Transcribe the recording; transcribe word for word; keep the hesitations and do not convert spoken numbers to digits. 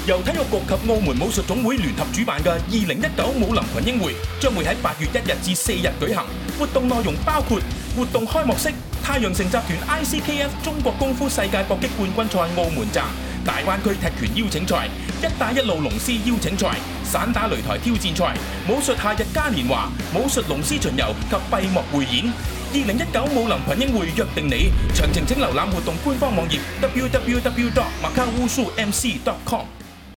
由體育局及澳門武術總會聯合主辦嘅二零一九武林群英會將會喺八月一日至四日舉行。活動內容包括活動開幕式、太陽城集團 I C K F 中國功夫世界搏擊冠軍賽澳門站、大灣區踢拳邀請賽、一帶一路龍獅邀請賽、散打擂台挑戰賽、武術夏日嘉年華、武術龍獅巡遊及閉幕匯演。二零一九武林群英會約定你，詳情請瀏覽活動官方網頁 w w w dot macau wushu m c dot com。